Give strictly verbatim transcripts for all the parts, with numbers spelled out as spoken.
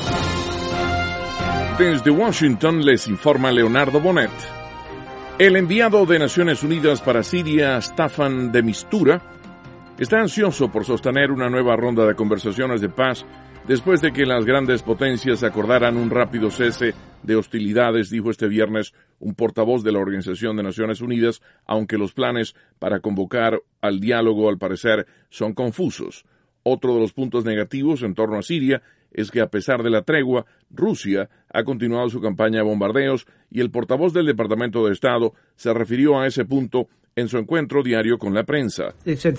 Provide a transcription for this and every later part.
Desde Washington les informa Leonardo Bonet. El enviado de Naciones Unidas para Siria, Staffan de Mistura, está ansioso por sostener una nueva ronda de conversaciones de paz después de que las grandes potencias acordaran un rápido cese de hostilidades, dijo este viernes un portavoz de la Organización de Naciones Unidas, aunque los planes para convocar al diálogo, al parecer, son confusos. Otro de los puntos negativos en torno a Siria es que, a pesar de la tregua, Rusia ha continuado su campaña de bombardeos y el portavoz del Departamento de Estado se refirió a ese punto en su encuentro diario con la prensa.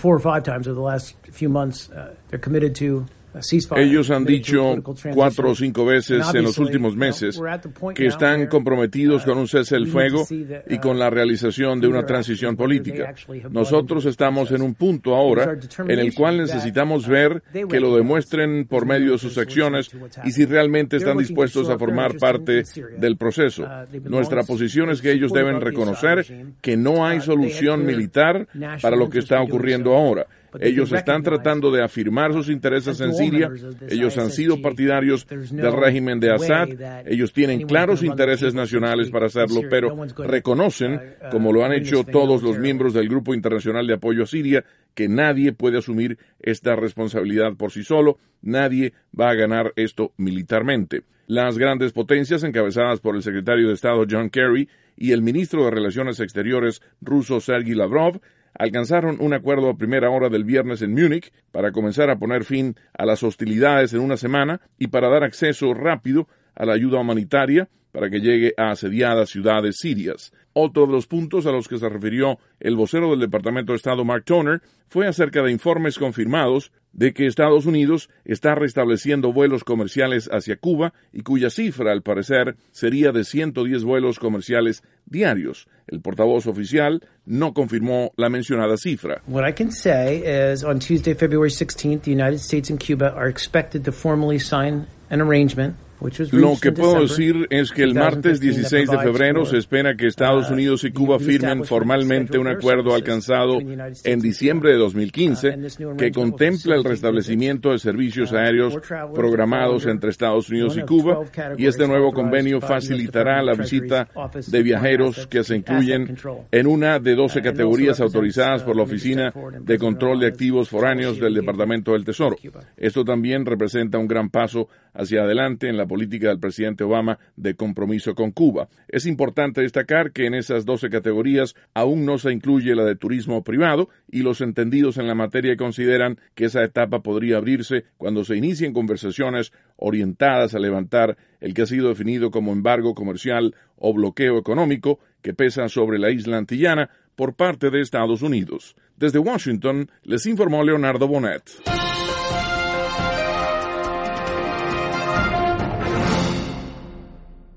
Ellos han dicho cuatro o cinco veces en los últimos meses que están comprometidos con un cese del fuego y con la realización de una transición política. Nosotros estamos en un punto ahora en el cual necesitamos ver que lo demuestren por medio de sus acciones y si realmente están dispuestos a formar parte del proceso. Nuestra posición es que ellos deben reconocer que no hay solución militar para lo que está ocurriendo ahora. Ellos están tratando de afirmar sus intereses en Siria. Ellos han sido partidarios del régimen de Assad. Ellos tienen claros intereses nacionales para hacerlo, pero reconocen, como lo han hecho todos los miembros del Grupo Internacional de Apoyo a Siria, que nadie puede asumir esta responsabilidad por sí solo. Nadie va a ganar esto militarmente. Las grandes potencias, encabezadas por el secretario de Estado John Kerry y el ministro de Relaciones Exteriores ruso Sergei Lavrov, alcanzaron un acuerdo a primera hora del viernes en Múnich para comenzar a poner fin a las hostilidades en una semana y para dar acceso rápido a la ayuda humanitaria para que llegue a asediadas ciudades sirias. Otro de los puntos a los que se refirió el vocero del Departamento de Estado Mark Toner fue acerca de informes confirmados de que Estados Unidos está restableciendo vuelos comerciales hacia Cuba y cuya cifra, al parecer, sería de ciento diez vuelos comerciales diarios. El portavoz oficial no confirmó la mencionada cifra. What I can say is on Tuesday, February sixteenth, the United States and Cuba are expected to formally sign an arrangement. Lo que puedo decir es que el martes dieciséis de febrero se espera que Estados Unidos y Cuba firmen formalmente un acuerdo alcanzado en diciembre de dos mil quince que contempla el restablecimiento de servicios aéreos programados entre Estados Unidos y Cuba, y este nuevo convenio facilitará la visita de viajeros que se incluyen en una de doce categorías autorizadas por la Oficina de Control de Activos Foráneos del Departamento del Tesoro. Esto también representa un gran paso hacia adelante en la política del presidente Obama de compromiso con Cuba. Es importante destacar que en esas doce categorías aún no se incluye la de turismo privado, y los entendidos en la materia consideran que esa etapa podría abrirse cuando se inicien conversaciones orientadas a levantar el que ha sido definido como embargo comercial o bloqueo económico que pesa sobre la isla antillana por parte de Estados Unidos. Desde Washington les informó Leonardo Bonet.